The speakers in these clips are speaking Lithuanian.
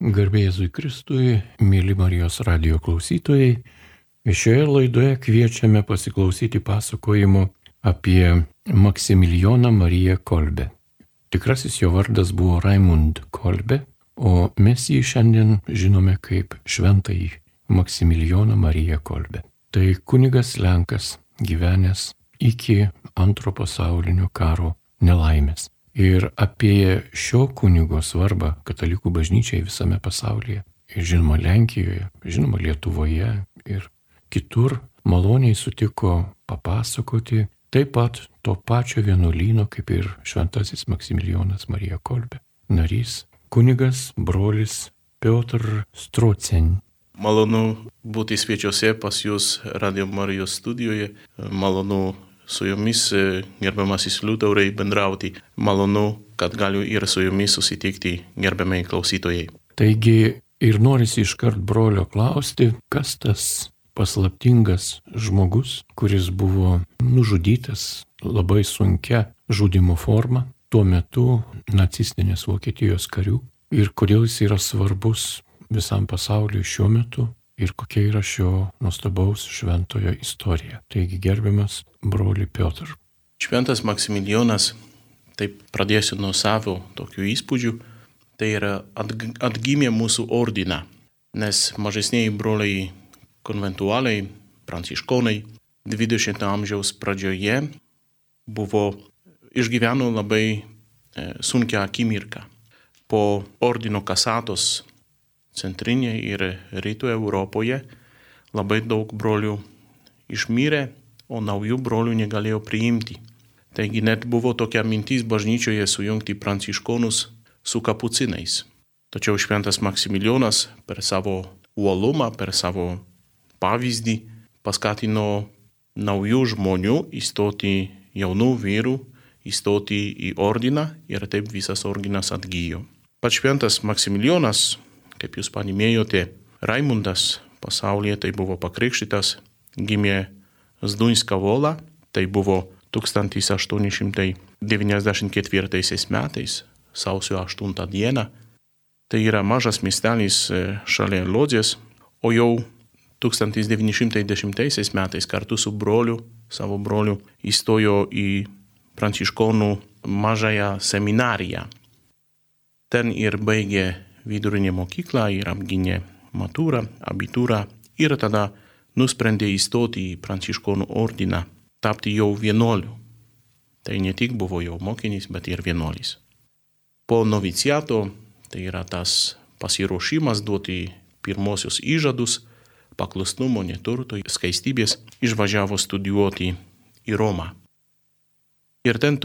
Garbė Jėzui Kristui, mėly Marijos radijo klausytojai, šioje laidoje kviečiame pasiklausyti pasakojimo apie Maksimilijoną Mariją Kolbę. Tikrasis jo vardas buvo Raimund Kolbė, o mes jį šiandien žinome kaip šventąjį Maksimilijoną Mariją Kolbę. Tai kunigas Lenkas, gyvenęs iki Antro pasaulinio karo nelaimės. Ir apie šio kunigo svarbą katalikų bažnyčiai visame pasaulyje, ir žinoma Lenkijoje, žinoma Lietuvoje ir kitur maloniai sutiko papasakoti taip pat to pačio vienuolyno kaip ir šventasis Maksimilijonas Marija Kolbė. Narys, kunigas, brolis Piotr Strocen. Malonu būti svečiuose pas jūs Radio Marijos studijoje, malonu su jumis, gerbiamasis Liutaurai, bendrauti. Malonu, kad galiu ir su jumis susitikti, gerbiamai klausytojai. Taigi ir norisi iškart brolio klausti, kas tas paslaptingas žmogus, kuris buvo nužudytas labai sunkia žudimo forma tuo metu nacistinės Vokietijos karių ir kodėl jis yra svarbus visam pasauliu šiuo metu. Ir kokia yra šio nuostabaus šventojo istorija. Taigi gerbiamas broli Piotr. Šventas Maksimilijonas, taip pradėsiu nuo savo tokių įspūdžių, tai yra atgimė mūsų ordiną, nes mažesniai broliai konventualiai, pranciškonai 20 amžiaus pradžioje išgyveno labai sunkią akimirką. Po ordino kasatos Centrinėje ir Rytų Europoje labai daug brolių išmirė, o naujų brolių negalėjo priimti. Taigi net buvo tokia mintis bažnyčioje sujungti pranciškonus su kapucinais. Tačiau šventas Maksimilijonas per savo uolumą, per savo pavyzdį paskatino naujų žmonių įstoti, jaunų vyrų įstoti į ordiną ir taip visas ordinas atgijo. Pats šventas Maksimilijonas, kaip jūs paminėjote, Raimundas pasaulyje tai buvo pakrikštytas, gimė Zduńska Wola, tai buvo 1894 metais, sausio 8 dieną. Tai yra mažas miestelis šalia Lodzės, o jau 1910 metais kartu su savo broliu, įstojo į pranciškonų mažąją seminariją. Ten ir baigė vidurinę mokyklą ir apgynė maturą, abitūrą ir tada nusprendė įstoti į pranciškonų ordiną, tapti jau vienuoliu. Tai ne tik buvo jau mokinys, bet ir vienuolis. Po noviciato, tai yra tas pasiruošimas duoti pirmosius įžadus, paklusnumo, neturto, skaistybės, išvažiavo studijuoti į Romą. Ir ten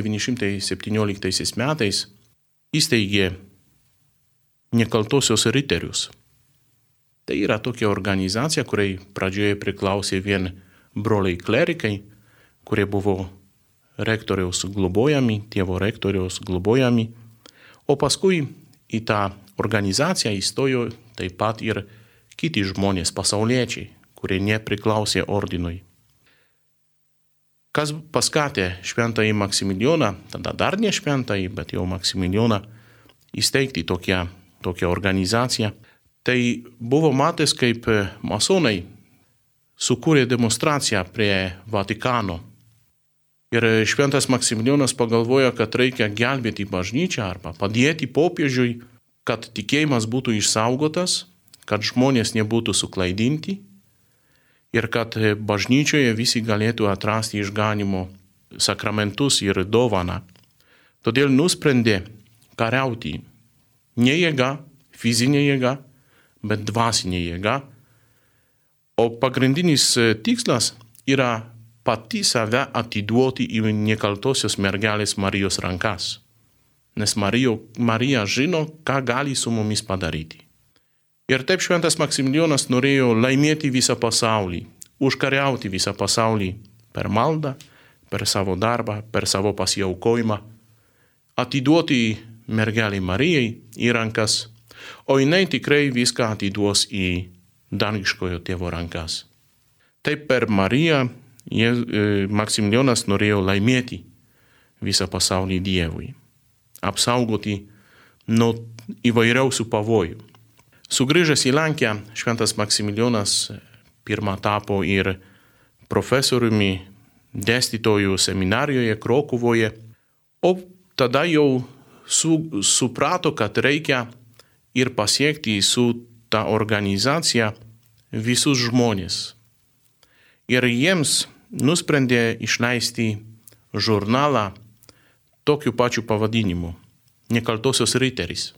1917 metais įsteigė Nekaltosios riterius. Tai yra tokia organizacija, kuriai pradžioje priklausė vien broliai klerikai, kurie buvo rektoriaus globojami, tėvo rektoriaus globojami, o paskui į tą organizaciją įstojo taip pat ir kiti žmonės, pasauliečiai, kurie nepriklausė ordinui. Kas paskatė šventąjį Maksimilijoną, tada dar ne šventąjį, bet jau Maksimilijoną, įsteigti tokią organizaciją, tai buvo matęs, kaip masonai sukūrė demonstraciją prie Vatikano. Ir šventas Maksimilijonas pagalvojo, kad reikia gelbėti bažnyčią arba padėti popiežiui, kad tikėjimas būtų išsaugotas, kad žmonės nebūtų suklaidinti ir kad bažnyčioje visi galėtų atrasti išganimo sakramentus ir dovaną. Todėl nusprendė kariauti. Ne jėga, fizinė jėga, bet dvasinė jėga. O pagrindinis tikslas yra pati save atiduoti į nekaltosios mergelės Marijos rankas. Nes Marija žino, ką gali su mumis padaryti. Ir taip šventas Maksimilijonas norėjo laimėti visą pasaulį, užkariauti visą pasaulį per maldą, per savo darbą, per savo pasiaukojimą, atiduoti mergelei Marijai į rankas, o jinai tikrai viską atiduos į dangiškojo tėvo rankas. Taip per Mariją Maksimilijonas norėjo laimėti visą pasaulį Dievui, apsaugoti nuo įvairiausių pavojų. Sugrįžęs į Lenkiją, šventas Maksimilijonas pirmą tapo ir profesoriumi, dėstytojų seminarijoje Krokuvoje, o tada jau suprato, kad reikia ir pasiekti su ta organizacija visus žmonės. Ir jiems nusprendė išleisti žurnalą tokiu pačiu pavadinimu – Nekaltosios riteris.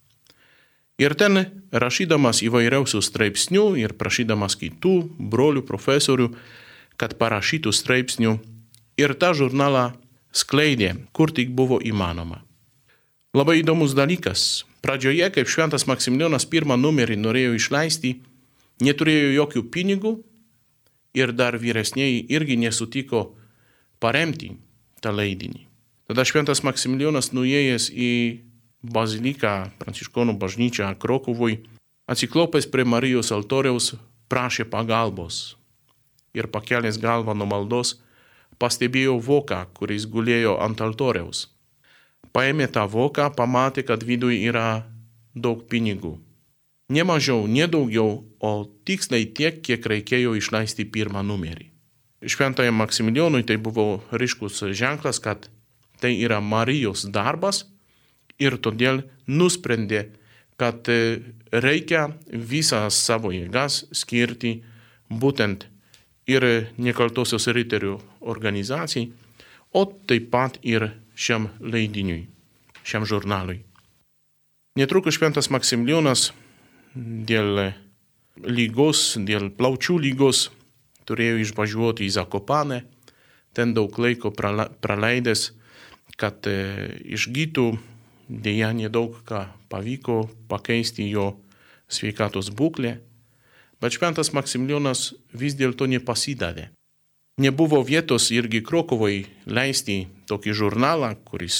Ir ten rašydamas įvairiausių straipsnių ir prašydamas kitų brolių profesorių, kad parašytų straipsnių, ir tą žurnalą skleidė, kur tik buvo įmanoma. Labai įdomus dalykas. Pradžioje, kaip šventas Maksimilijonas pirmą numerį norėjo išleisti, neturėjo jokių pinigų ir dar vyresnieji irgi nesutiko paremti tą leidinį. Tada šventas Maksimilijonas nuėjęs į baziliką, pranciškonų bažnyčią Krokuvoj, atsiklaupęs prie Marijos altoriaus, prašė pagalbos. Ir pakelęs galvą nuo maldos, pastebėjo voką, kuris gulėjo ant altoriaus. Paėmė tą voką, pamatė, kad viduje yra daug pinigų. Ne mažiau, ne daugiau, o tiksliai tiek, kiek reikėjo išleisti pirmą numerį. Šventajam Maksimilijonui tai buvo ryškus ženklas, kad tai yra Marijos darbas ir todėl nusprendė, kad reikia visą savo jėgas skirti būtent ir Nekaltosios riterių organizacijai, o taip pat ir šiam leidiniui, šiam žurnalui. Netrukus šventas Maksimilijonas dėl lygos, dėl plaučių lygos turėjo išvažiuoti į Zakopanę, ten daug laiko praleidęs, kad išgytų, dėja nedaug ką pavyko pakeisti jo sveikatos būklę, bet šventas Maksimilijonas vis dėlto nepasidavė. Nebuvo vietos irgi Krokuvoj leisti tokį žurnalą,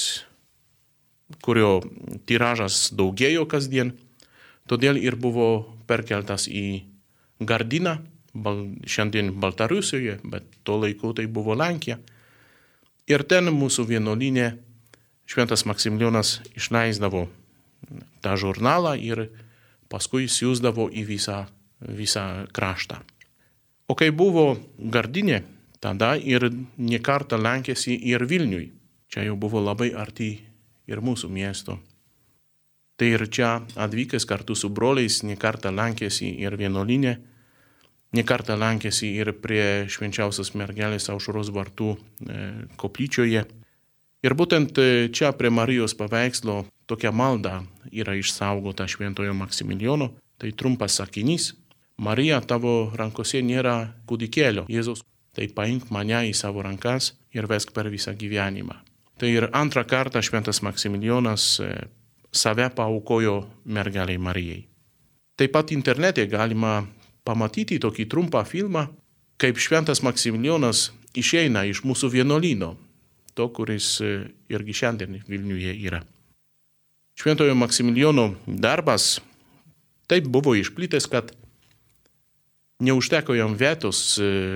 kurio tiražas daugėjo kasdien, todėl ir buvo perkeltas į Gardiną, šiandien Baltarusijoje, bet tuo laiku tai buvo Lenkija. Ir ten mūsų vienuolyne šventas Maksimilijonas išleisdavo tą žurnalą ir paskui siųsdavo į visą kraštą. O kai buvo Gardinė, tada ir nekartą lankėsi ir Vilniui. Čia jau buvo labai arti ir mūsų miesto. Tai ir čia atvykęs kartu su broliais nekartą lankėsi ir vienuolyne, nekartą lankėsi ir prie švenčiausios mergelės Aušros vartų koplyčioje. Ir būtent čia prie Marijos paveikslo tokia malda yra išsaugota šventojo Maksimilijono. Tai trumpas sakinys. Marija, tavo rankose nėra kūdikėlio Jėzaus. Tai paimk mane į savo rankas ir vesk per visą gyvenimą. Tai ir antrą kartą šventas Maksimilijonas save paaukojo mergeliai Marijai. Taip pat internete galima pamatyti tokį trumpą filmą, kaip šventas Maksimilijonas išeina iš mūsų vienuolyno, to, kuris irgi šiandien Vilniuje yra. Šventojo Maksimilijono darbas taip buvo išplitęs, kad neužteko jam vietos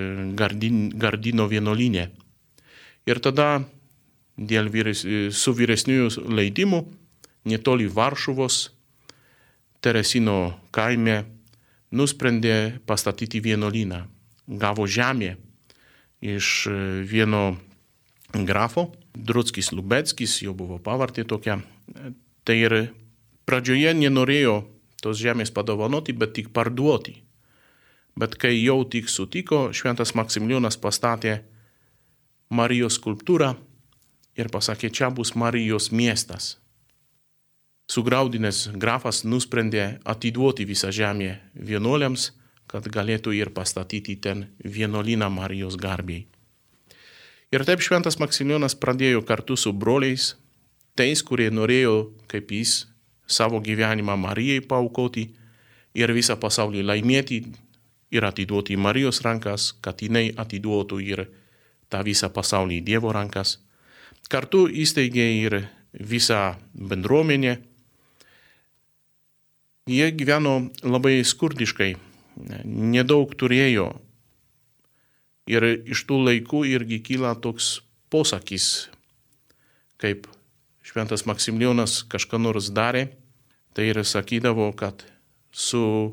Gardino vienuolyne. Ir tada su vyresniųjų leidimų netoli Varšuvos, Teresino kaime, nusprendė pastatyti vienuolyną. Gavo žemę iš vieno grafo, Druckis Lubeckis, jo buvo pavardė tokia. Tai ir pradžioje nenorėjo tos žemės padovanoti, bet tik parduoti. Bet kai jau tik sutiko, šventas Maksimilijonas pastatė Marijos skulptūrą ir pasakė, čia bus Marijos miestas. Sugraudinęs grafas nusprendė atiduoti visą žemę vienuoliams, kad galėtų ir pastatyti ten vienuolyną Marijos garbei. Ir taip šventas Maksimilijonas pradėjo kartu su broliais, tais, kurie norėjo, kaip jis, savo gyvenimą Marijai paaukoti ir visą pasaulį laimėti ir atiduoti į Marijos rankas, kad jinai atiduotų ir tą visą pasaulį į Dievo rankas. Kartu įsteigė ir visą bendruomenę. Jie gyveno labai skurdiškai, nedaug turėjo. Ir iš tų laikų irgi kyla toks posakis, kaip šventas Maksimilijonas kažką nors darė, Tai ir sakydavo, kad su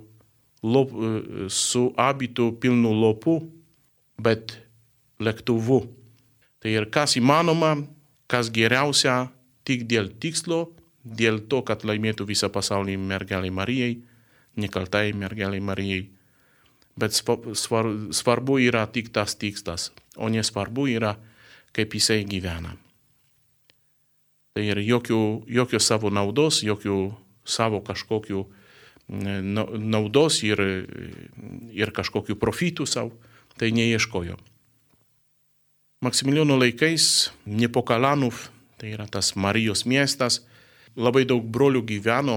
abitu pilnu lopu, bet lėktuvu. Tai ir kas įmanoma, kas geriausia, tik dėl tikslo, dėl to, kad laimėtų visą pasaulį mergelei Marijai, nekaltai mergelei Marijai. Bet svarbu yra tik tas tikslas, o nesvarbu yra, kaip jisai gyvena. Tai ir jokios savo naudos, jokių savo kažkokių naudos ir kažkokių profitų savo, tai neieškojo. Maksimilijono laikais Nepokalanów, tai yra tas Marijos miestas, labai daug brolių gyveno,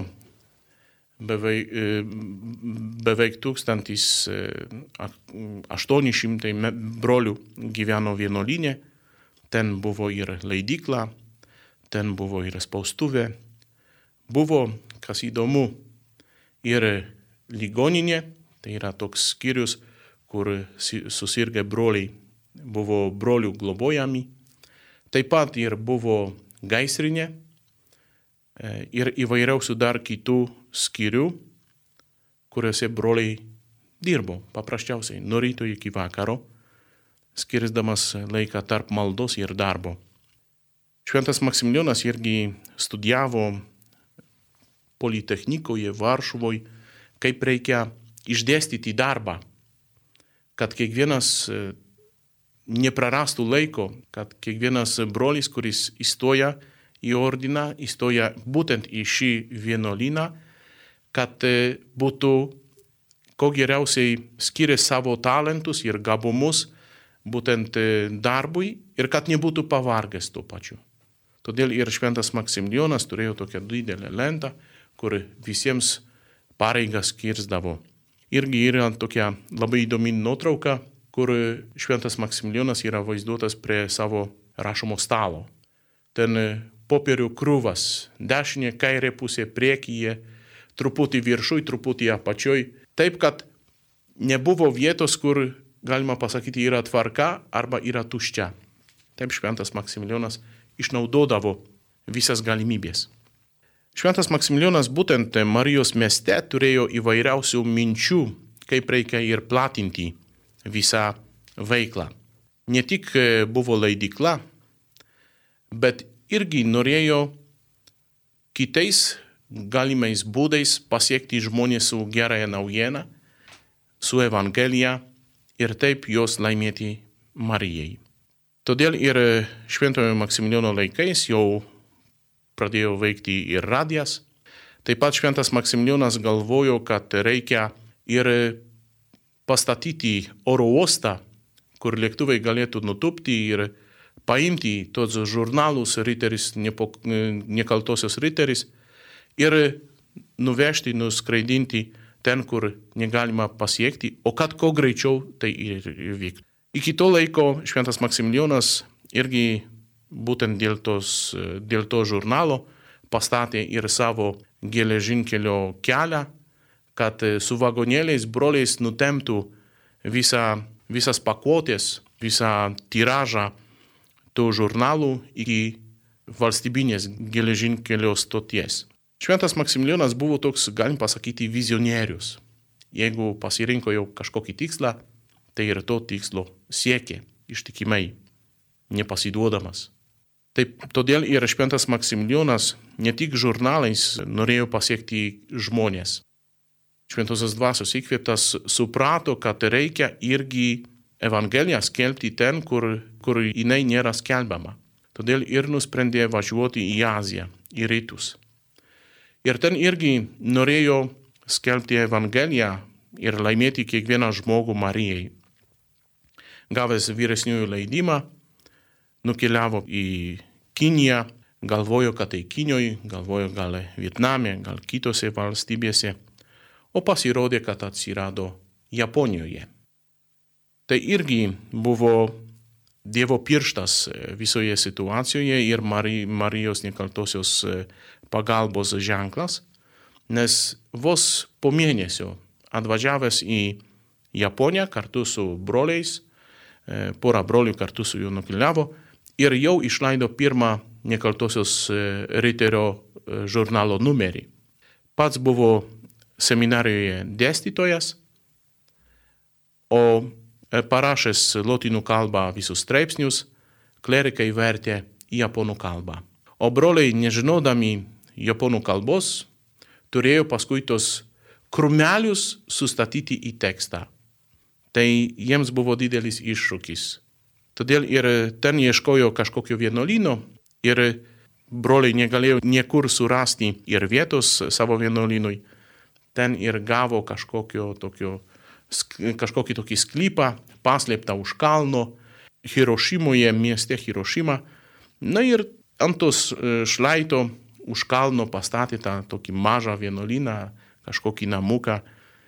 beveik 1800 brolių gyveno vienuolyne, ten buvo ir leidykla, ten buvo ir spaustuvė, buvo, kas įdomu, ir ligoninė, tai yra toks skyrius, kur susirgę broliai buvo brolių globojami, taip pat ir buvo gaisrinė ir įvairiausių dar kitų skyrių, kuriuose broliai dirbo paprasčiausiai nuo ryto iki vakaro, skirsdamas laiką tarp maldos ir darbo. Šventas Maksimilijonas irgi studijavo Politechnikoje Varšuvoje, kaip reikia išdėstyti darbą, kad kiekvienas neprarastų laiko, kad kiekvienas brolis, kuris įstoja į ordiną, įstoja būtent į šį vienuolyną, kad būtų ko geriausiai skiria savo talentus ir gabumus būtent darbui ir kad nebūtų pavargęs tuo pačiu. Todėl ir šventas Maksimilijonas turėjo tokią didelę lentą, kur visiems pareigas skirsdavo. Irgi yra tokia labai įdomi nuotrauka, kur šventas Maksimilijonas yra vaizduotas prie savo rašomo stalo. Ten popierių krūvas, dešinė, kairė pusė, priekyje, truputį viršui, truputį apačioj. Taip, kad nebuvo vietos, kur, galima pasakyti, yra tvarka arba yra tuščia. Taip šventas Maksimilijonas išnaudodavo visas galimybės. Šventas Maksimilijonas būtent Marijos mieste turėjo įvairiausių minčių, kaip reikia ir platinti visą veiklą. Ne tik buvo leidykla, bet irgi norėjo kitais galimais būdais pasiekti žmonės su gerąją naujieną, su Evangelija ir taip jos laimėti Marijai. Todėl ir šventojo Maksimilijono laikais jau pradėjo veikti ir radijas. Taip pat šventas Maksimilijonas galvojo, kad reikia ir pastatyti oro uostą, kur lėktuvai galėtų nutūpti ir paimti tos žurnalus Riteris, nekaltosios Riteris ir nuvežti, nuskraidinti ten, kur negalima pasiekti, o kad kuo greičiau tai ir vyktų. Iki to laiko šventas Maksimilijonas irgi būtent dėl to žurnalo pastatė ir savo geležinkelio kelią, kad su vagonėliais broliais nutemptų visas pakuotės, visą tiražą tų žurnalų iki valstybinės geležinkelio stoties. Šventas Maksimilijonas buvo toks, galim pasakyti, vizionierius. Jeigu pasirinko jau kažkokį tikslą, tai ir to tikslo siekė ištikimai, nepasiduodamas. Taip, todėl ir šventas Maksimilijonas ne tik žurnalais norėjo pasiekti žmonės. Šventosios dvasios įkvėptas suprato, kad reikia irgi Evangeliją skelbti ten, kur jinai nėra skelbiama. Todėl ir nusprendė važiuoti į Aziją, į rytus. Ir ten irgi norėjo skelbti Evangeliją ir laimėti kiekvieną žmogų Marijai. Gavęs vyresniųjų leidimą, nukeliavo į Kiniją, galvojo, kad tai Kinijoje, galvojo gal Vietname, gal kitose valstybėse, o pasirodė, kad atsirado Japonijoje. Tai irgi buvo Dievo pirštas visoje situacijoje ir Marijos nekaltosios pagalbos ženklas, nes vos po mėnesio atvažiavęs į Japoniją kartu su broliais, pora brolių kartu su juo nukeliavo ir jau išleido pirmą nekaltosios Riterio žurnalo numerį. pats buvo seminarijoje dėstytojas, o parašęs lotynų kalbą visus straipsnius, klerikai vertė į japonų kalbą. O broliai, nežinodami japonų kalbos, turėjo paskui tos krūmelius sustatyti į tekstą. Tai jiems buvo didelis iššūkis. Todėl ir ten ieškojo kažkokio vienuolyno ir broliai negalėjo niekur surasti ir vietos savo vienuolynui. Ten ir gavo kažkokį tokį sklypą, paslėptą už kalno, Hirošimoje, mieste Hirošima. Na ir ant tos šlaito už kalno pastatė tą tokį mažą vienuolyną, kažkokį namuką.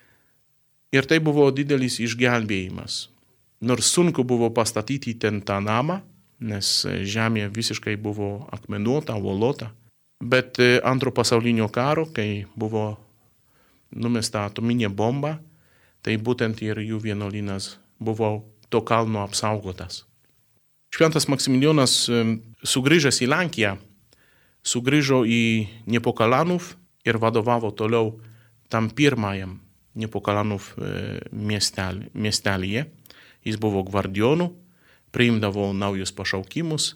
Ir tai buvo didelis išgelbėjimas. Nors sunku buvo pastatyti ten tą namą, nes žemė visiškai buvo akmenuota, uolota. Bet antro pasaulinio karo, kai buvo numesta atominė bomba, tai būtent ir jų vienuolynas buvo to kalno apsaugotas. Šventas Maksimilijonas sugrįžęs į Lenkiją, sugrįžo į Niepokalanów ir vadovavo toliau tam pirmajam Niepokalanów miestelyje. Jis buvo gvardionu, priimdavo naujus pašaukimus,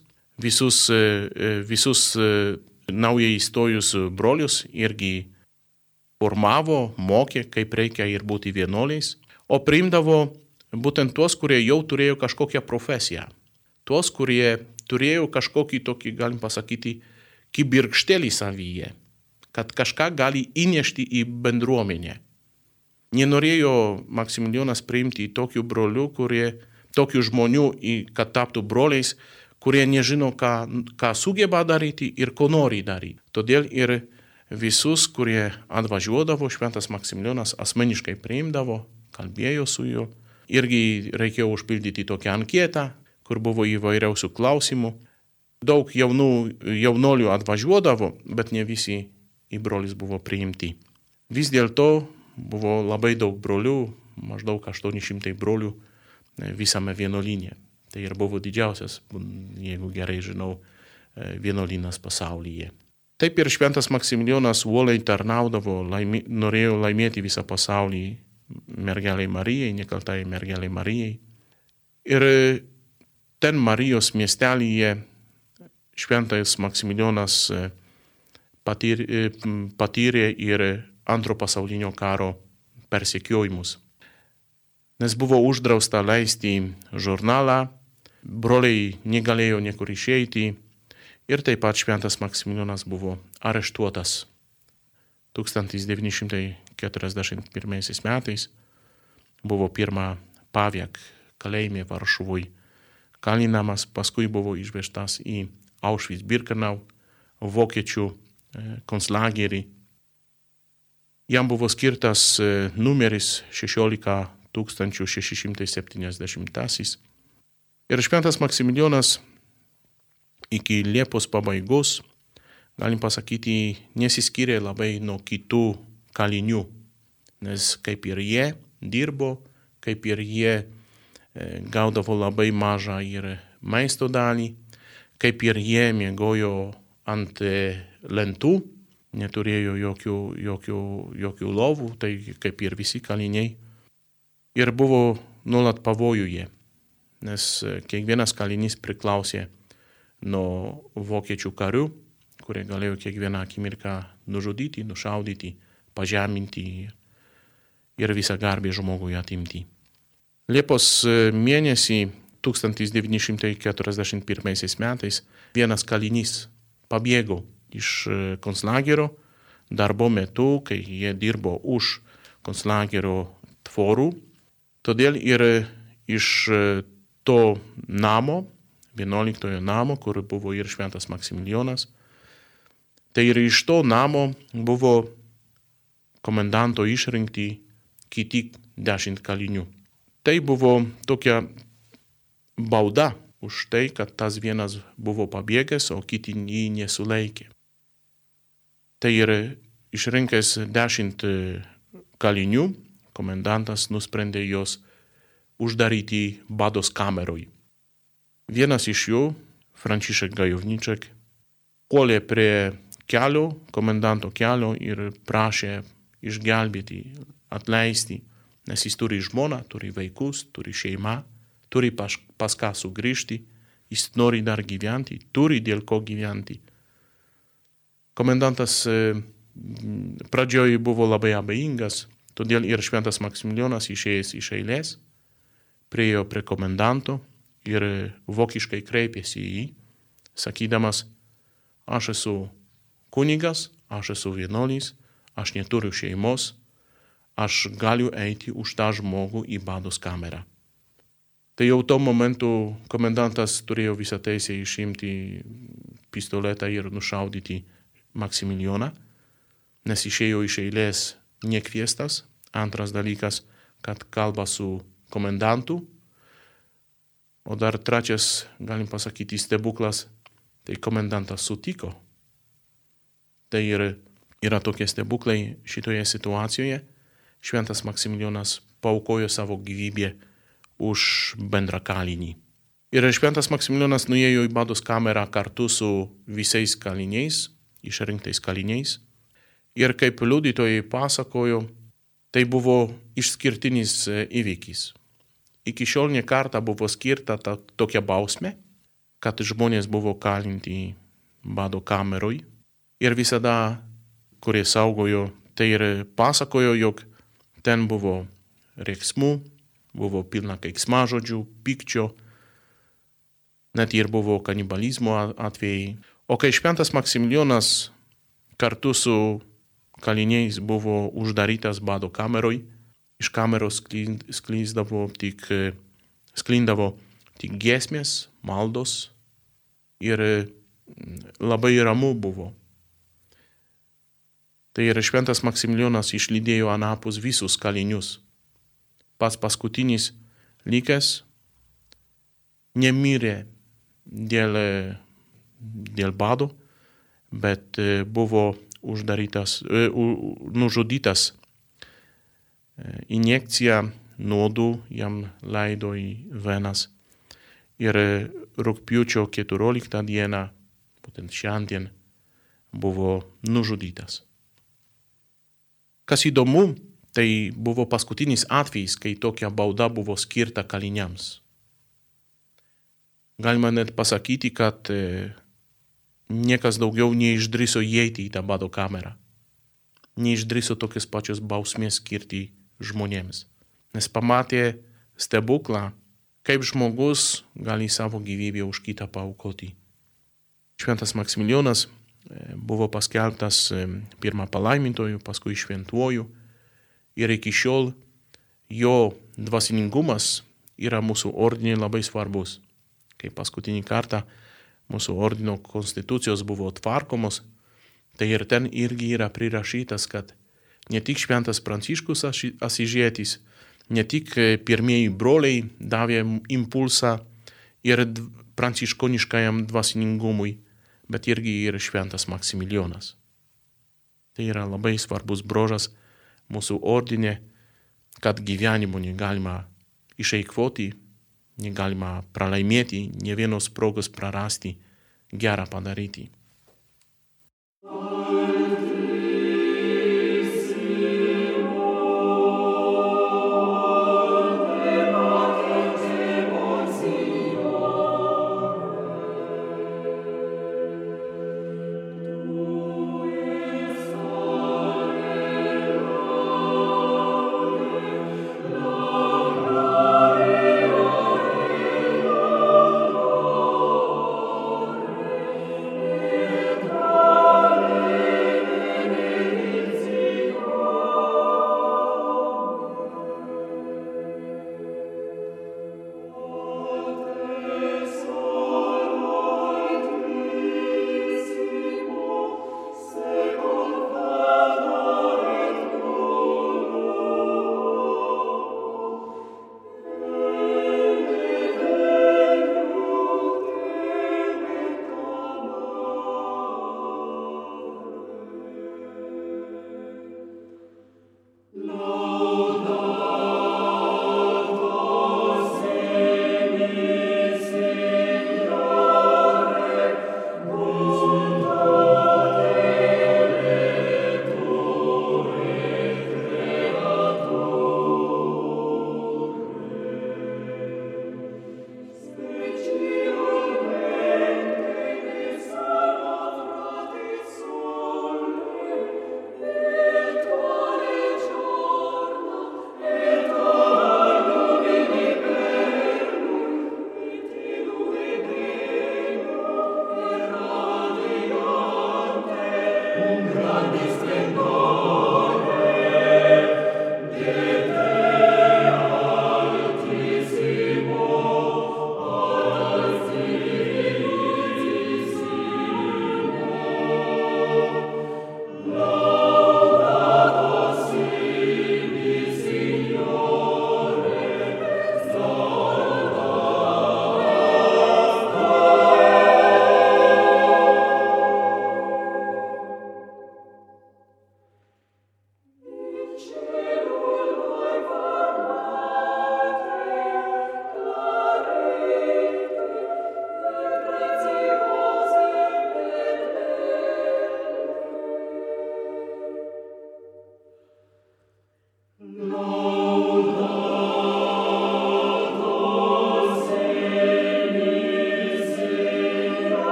visus naujai įstojus brolius irgi formavo, mokė, kaip reikia ir būti vienuoliais, o priimdavo būtent tuos, kurie jau turėjo kažkokią profesiją, tuos, kurie turėjo kažkokį tokį, galim pasakyti, kibirkštelį savyje, kad kažką gali įnešti į bendruomenę. Nenorėjo Maksimilijonas priimti tokių brolių, tokių žmonių, kad taptų broliais, kurie nežino, ką sugeba daryti ir ko nori daryti. Todėl ir visus, kurie atvažiuodavo, šventas Maksimilijonas asmeniškai priimdavo, kalbėjo su juo. Irgi reikėjo užpildyti tokią anketą, kur buvo įvairiausių klausimų. Daug jaunolių atvažiuodavo, bet ne visi į brolius buvo priimti. Vis dėlto buvo labai daug brolių, maždaug 800 brolių visame vienuolyne. Tai ir buvo didžiausias, jeigu gerai žinau, vienuolynas pasaulyje. Taip ir šventas Maksimilijonas uoliai tarnaudavo, norėjo laimėti visą pasaulį mergelei Marijai, nekaltai mergelei Marijai. Ir ten Marijos miestelyje šventas Maksimilijonas patyrė ir antro pasaulinio karo persekiojimus. Nes buvo uždrausta leisti žurnalą, broliai negalėjo niekur išeiti ir taip pat šventas Maksimilijonas buvo areštuotas 1941 metais. Buvo pirmą Paviak kalėjime Varšuvoj kalinamas, paskui buvo išvežtas į Auschwitz-Birkenau, vokiečių konclagerį. Jam buvo skirtas numeris 16670. Ir šventas Maksimilijonas iki Liepos pabaigos, galim pasakyti, nesiskyrė labai nuo kitų kalinių, nes kaip ir jie dirbo, kaip ir jie gaudavo labai mažą ir maisto dalį, kaip ir jie miegojo ant lentų, neturėjo jokių lovų, tai kaip ir visi kaliniai. Ir buvo nuolat pavojuje, nes kiekvienas kalinys priklausė nuo vokiečių karių, kurie galėjo kiekvieną akimirką nužudyti, nušaudyti, pažeminti ir visą garbę žmogui atimti. Liepos mėnesį 1941 metais vienas kalinys pabėgo iš konclagerio darbo metu, kai jie dirbo už konclagerio tvorų. Todėl ir iš to namo, 11 namo, kur buvo ir šventas Maksimilijonas, tai ir iš to namo buvo komendanto išrinkti kiti 10 kalinių. Tai buvo tokia bauda už tai, kad tas vienas buvo pabėgęs, o kiti jį nesulaikė. Tai ir išrinkęs 10 kalinių, komendantas nusprendė juos uždaryti bados kameroj. Vienas iš jų, Franciszek Gajowniczek, puolė prie kelio, komendanto kelio ir prašė išgelbėti, atleisti, nes jis turi žmoną, turi vaikus, turi šeimą, turi pas ką sugrįžti, jis nori dar gyventi, turi dėl ko gyventi. Komendantas pradžioj buvo labai abejingas, todėl ir šventas Maksimilijonas išėjęs iš eilės, priėjo prie komendanto ir vokiškai kreipėsi į jį, sakydamas, aš esu kunigas, aš esu vienuolis, aš neturiu šeimos, aš galiu eiti už tą žmogų į bados kamerą. Tai jau tuo momentu komendantas turėjo visą teisę išimti pistoletą ir nušaudyti Maksimilijoną, nes išėjo iš eilės nekviestas. Antras dalykas, kad kalba su komendantu. O dar trečias, galim pasakyti, stebuklas, tai komendantas sutiko. Tai yra tokie stebuklai šitoje situacijoje. Šventas Maksimilijonas paaukojo savo gyvybę už bendrą kalinį. Ir šventas Maksimilijonas nuėjo į bados kamerą kartu su visais kaliniais, išrinktais kaliniais. Ir kaip liudytojai pasakojo, tai buvo išskirtinis įvykis. Iki šiol ne kartą buvo skirta tokia bausmė, kad žmonės buvo kalinti bado kameroj. Ir visada, kurie saugojo, tai ir pasakojo, jog ten buvo rėksmų, buvo pilna keiksmažodžių, pykčio, net ir buvo kanibalizmo atvejai. O kai šventas Maksimilijonas kartu su kaliniais buvo uždarytas bado kameroj, iš kameros sklindavo tik giesmės, maldos ir labai ramu buvo. Tai ir šventas Maksimilijonas išlydėjo anapus visus kalinius. Pats paskutinis likęs nemirė dėl bado, bet buvo nužudytas. Injekcija nuodų jam leido į venas. Ir rugpjūčio 14 dieną, būtent šiandien, buvo nužudytas. Kas įdomu, tai buvo paskutinis atvejis, kai tokia bauda buvo skirta kaliniams. Galima net pasakyti, kad niekas daugiau neišdrįso įeiti į tą bado kamerą. Neišdrįso tokias pačios bausmės skirti žmonėms. Nes pamatė stebuklą, kaip žmogus gali savo gyvybę už kitą paaukoti. Šventas Maksimilijonas buvo paskelbtas pirmą palaimintoju, paskui šventuoju. Ir iki šiol jo dvasiningumas yra mūsų ordine labai svarbus. Kai paskutinį kartą mūsų ordino konstitucijos buvo tvarkomos, tai ir ten irgi yra prirašytas, kad ne tik šventas Pranciškus Asižietis, ne tik pirmieji broliai davė impulsą ir pranciškoniškajam dvasiningumui, bet irgi ir šventas Maksimilijonas. Tai yra labai svarbus bruožas mūsų ordine, kad gyvenimo negalima išeikvoti, negalima pralaimėti, ne vienos progos prarasti, gerą padaryti.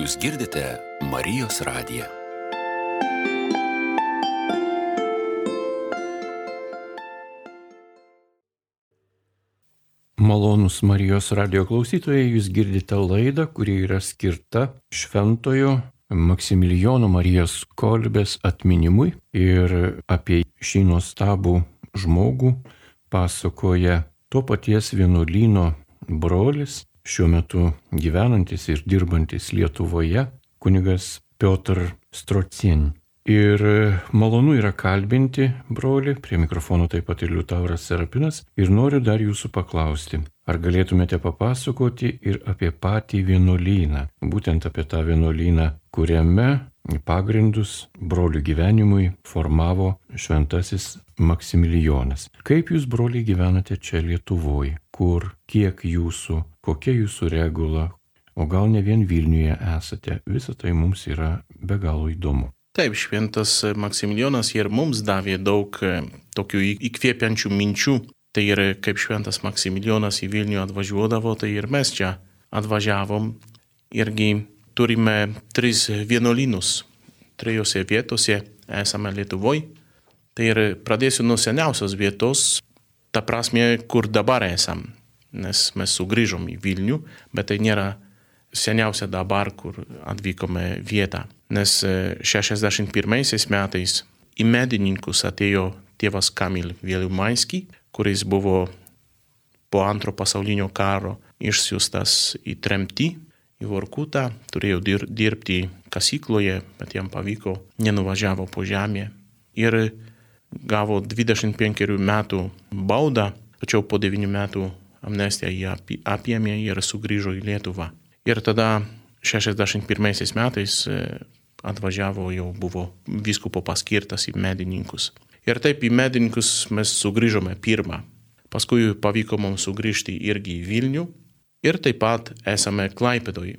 Jūs girdite Marijos radiją. Malonūs Marijos radijo klausytojai, jūs girdite laidą, kuri yra skirta šventojo Maksimilijono Marijos Kolbės atminimui, ir apie šį nuostabų žmogų pasakoja to paties vienuolyno brolis, šiuo metu gyvenantis ir dirbantis Lietuvoje, kunigas Piotr Strocien. Ir malonu yra kalbinti brolį, prie mikrofono taip pat ir Liutauras Serapinas, ir noriu dar jūsų paklausti, ar galėtumėte papasakoti ir apie patį vienuolyną, būtent apie tą vienuolyną, kuriame pagrindus brolių gyvenimui formavo šventasis Maksimilijonas. Kaip jūs, broliai, gyvenate čia Lietuvoje? Kur, kiek jūsų, kokia jūsų regula, o gal ne vien Vilniuje esate? Visa tai mums yra be galo įdomu. Taip, šventas Maksimilijonas ir mums davė daug tokių įkvėpiančių minčių. Tai ir kaip šventas Maksimilijonas į Vilnių atvažiuodavo, tai ir mes čia atvažiavom. Irgi turime 3 vienuolynus, 3 vietose esame Lietuvoje. Tai ir pradėsiu nuo seniausios vietos, ta prasme, kur dabar esam. Nes mes sugrįžom į Vilnių, bet tai nėra seniausia dabar, kur atvykome vietą. Nes 61 metais į medininkus atėjo tėvas Kamil Vėliumainski, kuris buvo po Antro pasaulinio karo išsiųstas į tremtį, į Vorkutą, turėjo dirbti kasykloje, bet jam pavyko, nenuvažiavo po žemę ir gavo 25 metų baudą, tačiau po 9 metų amnestiją jį apėmė ir sugrįžo į Lietuvą. Ir tada 61 metais atvažiavo, jau buvo vyskupo paskirtas į medininkus. Ir taip į medininkus mes sugrįžome pirmą. Paskui pavyko mums sugrįžti irgi į Vilnių. Ir taip pat esame Klaipėdoje.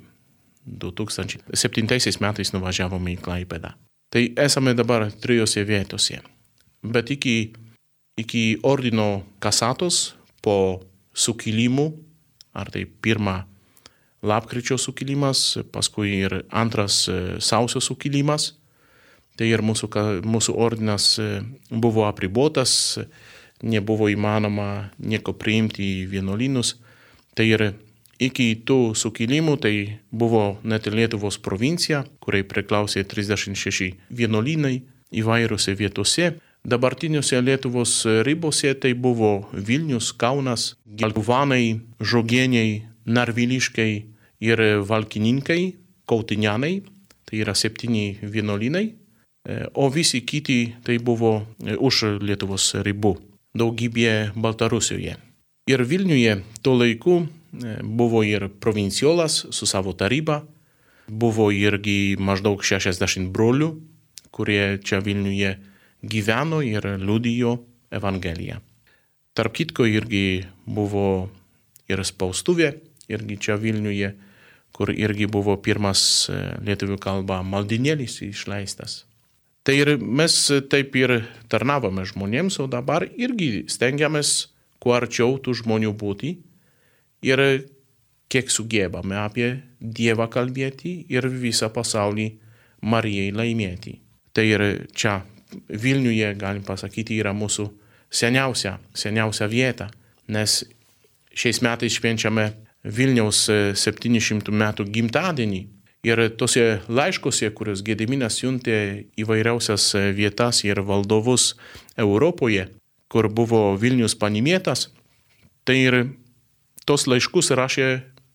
2007 metais nuvažiavome į Klaipėdą. Tai esame dabar 3 vietose. Bet iki ordino kasatos po sukilimų, ar tai pirmą lapkričio sukilimas, paskui ir antras sausio sukilimas. Tai ir mūsų ordinas buvo apribotas, nebuvo įmanoma nieko priimti į vienuolynus. Tai ir iki tų sukilimų tai buvo net Lietuvos provincija, kuriai priklausė 36 vienuolynai įvairiose vietose. Dabartiniuose Lietuvos ribose tai buvo Vilnius, Kaunas, Geltuvanai, Žogieniai, Narviliškai ir Valkininkai, Kautinianai, tai yra 7 vienuolynai, o visi kiti tai buvo už Lietuvos ribų, daugybė Baltarusijoje. Ir Vilniuje tuo laiku buvo ir provinciolas su savo taryba, buvo irgi maždaug 60 brolių, kurie čia Vilniuje gyveno ir liudijo Evangeliją. Tarp kitko irgi buvo ir spaustuvė, irgi čia Vilniuje, kur irgi buvo pirmas lietuvių kalba maldinėlis išleistas. Tai ir mes taip ir tarnavome žmonėms, o dabar irgi stengiamės kuo arčiau tų žmonių būti ir kiek sugebame apie Dievą kalbėti ir visą pasaulį Marijai laimėti. Tai ir čia Vilniuje, galim pasakyti, yra mūsų seniausia vieta, nes šiais metais švenčiame Vilniaus 700 metų gimtadienį. Ir tose laiškose, kurios Gediminas siuntė įvairiausias vietas ir valdovus Europoje, kur buvo Vilnius paminėtas, tai ir tos laiškus rašė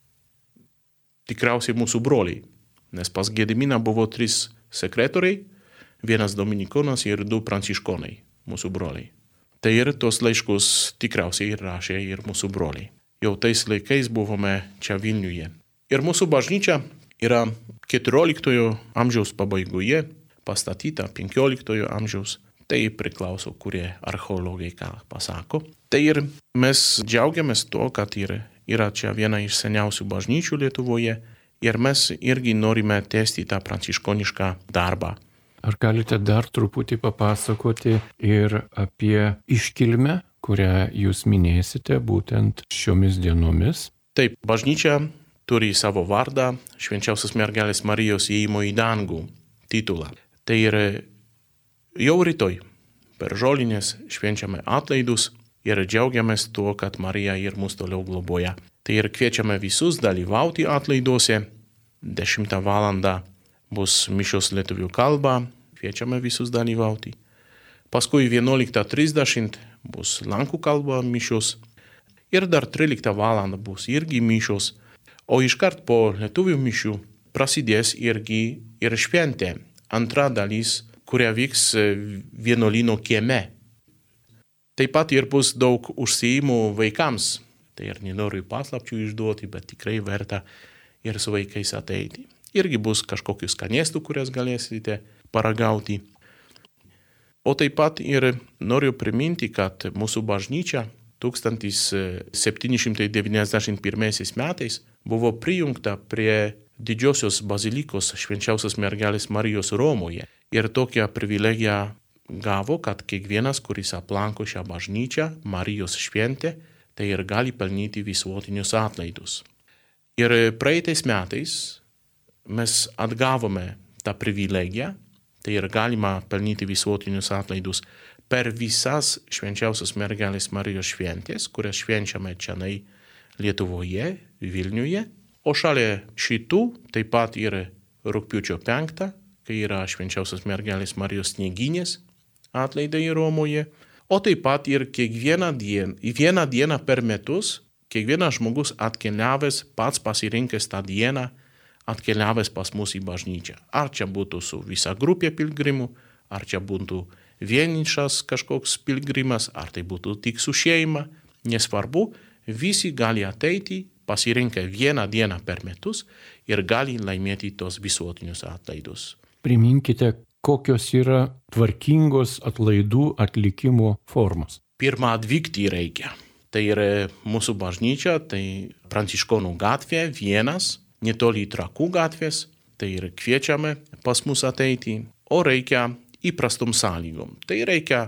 tikriausiai mūsų broliai. Nes pas Gediminą buvo 3 sekretoriai, 1 dominikonas ir 2 pranciškonai, mūsų broliai. Tai ir tos laiškus tikriausiai rašė ir mūsų broliai. Jau tais laikais buvome čia Vilniuje. Ir mūsų bažnyčia yra 14 amžiaus pabaigoje, pastatyta 15 amžiaus. Tai priklauso, kurie archeologai ką pasako. Tai ir mes džiaugiamės to, kad yra čia viena iš seniausių bažnyčių Lietuvoje ir mes irgi norime tęsti tą pranciškonišką darbą. Ar galite dar truputį papasakoti ir apie iškilmę, kurią jūs minėsite būtent šiomis dienomis? Taip, bažnyčia turi savo vardą Švenčiausios mergelės Marijos įėjimo į dangų titulą. Tai ir jau rytoj per žolinės švenčiame atlaidus ir džiaugiamės tuo, kad Marija ir mus toliau globoja. Tai ir kviečiame visus dalyvauti atlaiduose. 10 valandą bus mišios lietuvių kalba, kviečiame visus dalyvauti. Paskui 11:30 bus lenkų kalba mišios ir dar 13 valandą bus irgi mišios, o iškart po lietuvių mišių prasidės irgi ir šventė, antra dalis, kuria vyks vienuolyno kieme. Taip pat ir bus daug užsiėjimų vaikams. Tai ir nenoriu paslapčių išduoti, bet tikrai verta ir su vaikais ateiti. Irgi bus kažkokių skanėstų, kurias galėsite paragauti. O taip pat ir noriu priminti, kad mūsų bažnyčia 1791 metais buvo prijungta prie Didžiosios bazilikos Švenčiausios mergelės Marijos Romoje. Ir tokią privilegiją gavo, kad kiekvienas, kuris aplanko šią bažnyčią, Marijos šventę, tai ir gali pelnyti visuotinius atlaidus. Ir praeitais metais mes atgavome tą privilegiją, tai ir galima pelnyti visuotinius atlaidus per visas Švenčiausios mergelės Marijos šventės, kurias švenčiame čianai Lietuvoje, Vilniuje. O šalia šitų taip pat ir rugpjūčio 5, kai yra Švenčiausios mergelės Marijos Snieginės atlaidai Romoje. O taip pat ir vieną dieną per metus, kiekvienas žmogus atkeliavęs, pats pasirinkęs tą dieną, atkeliavęs pas mus į bažnyčią. Ar čia būtų su visa grupė pilgrimų, ar čia būtų vienišas kažkoks pilgrimas, ar tai būtų tik su šeima, nesvarbu, visi gali ateiti, pasirinkę vieną dieną per metus ir gali laimėti tos visuotinius atlaidus. Priminkite, kokios yra tvarkingos atlaidų atlikimo formos. Pirmą atvykti reikia. Tai yra mūsų bažnyčia, tai Pranciškonų gatvė 1, netoli Trakų gatvės, tai ir kviečiame pas mus ateiti, o reikia įprastom sąlygom. Tai reikia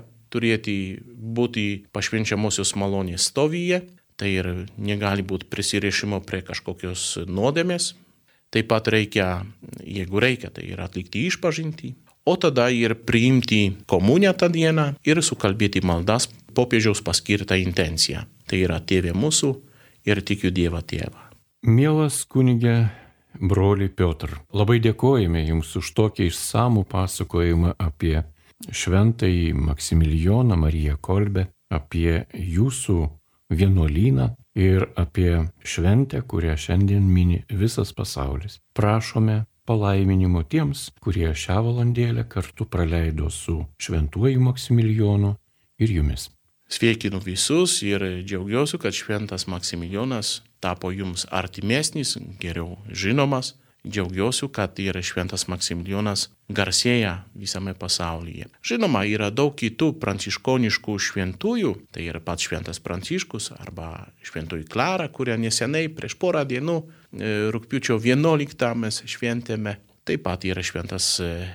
būti pašvenčiamosios malonės stovyje, tai ir negali būti prisirišimo prie kažkokios nuodėmės. Taip pat reikia, jeigu reikia, tai ir atlikti išpažintį, o tada ir priimti komuniją tą dieną ir sukalbėti maldas popiežiaus paskirtą intenciją. Tai yra Tėve mūsų ir tikiu Dievą Tėvą. Mielas kunige broli Piotr, labai dėkojame Jums už tokį išsamų pasakojimą apie šventąjį Maksimilijoną Mariją Kolbę, apie Jūsų vienuolyną ir apie šventę, kurią šiandien mini visas pasaulis. Prašome palaiminimo tiems, kurie šią valandėlę kartu praleido su šventuoju Maksimilijonu ir Jumis. Sveikinu visus ir džiaugiuosi, kad šventas Maksimilijonas tapo jums artimesnis, geriau žinomas. Džiaugiuosi, kad ir šventas Maksimilijonas garsėja visame pasaulyje. Žinoma, yra daug kitų pranciškoniškų šventųjų, tai yra pats šventas Pranciškus arba šventoji Klara, kurią neseniai prieš porą dienų, rugpjūčio 11 mes šventėme. Taip pat yra šventas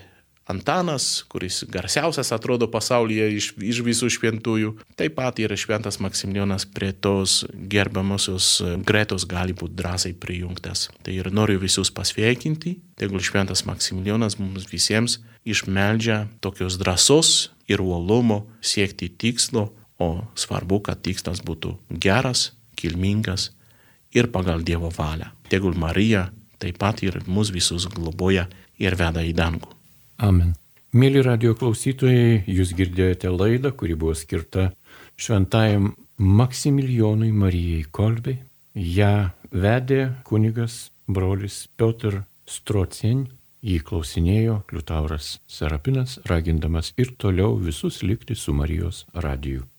Antanas, kuris garsiausias atrodo pasaulyje iš visų šventųjų. Taip pat yra šventas Maksimilijonas prie tos gerbiamosios gretos gali būti drąsiai prijungtas. Tai ir noriu visus pasveikinti, tegul šventas Maksimilijonas mums visiems išmeldžia tokios drąsos ir uolumo siekti tikslo, o svarbu, kad tikslas būtų geras, kilmingas ir pagal Dievo valią. Tegul Marija taip pat ir mus visus globoja ir veda į dangų. Amen. Mėly radio klausytojai, jūs girdėjote laidą, kuri buvo skirta šventajam Maksimilijonui Marijai Kolbei. Ja vedė kunigas brolis Piotr Strocień, jį klausinėjo Liutauras Serapinas, ragindamas ir toliau visus likti su Marijos radiju.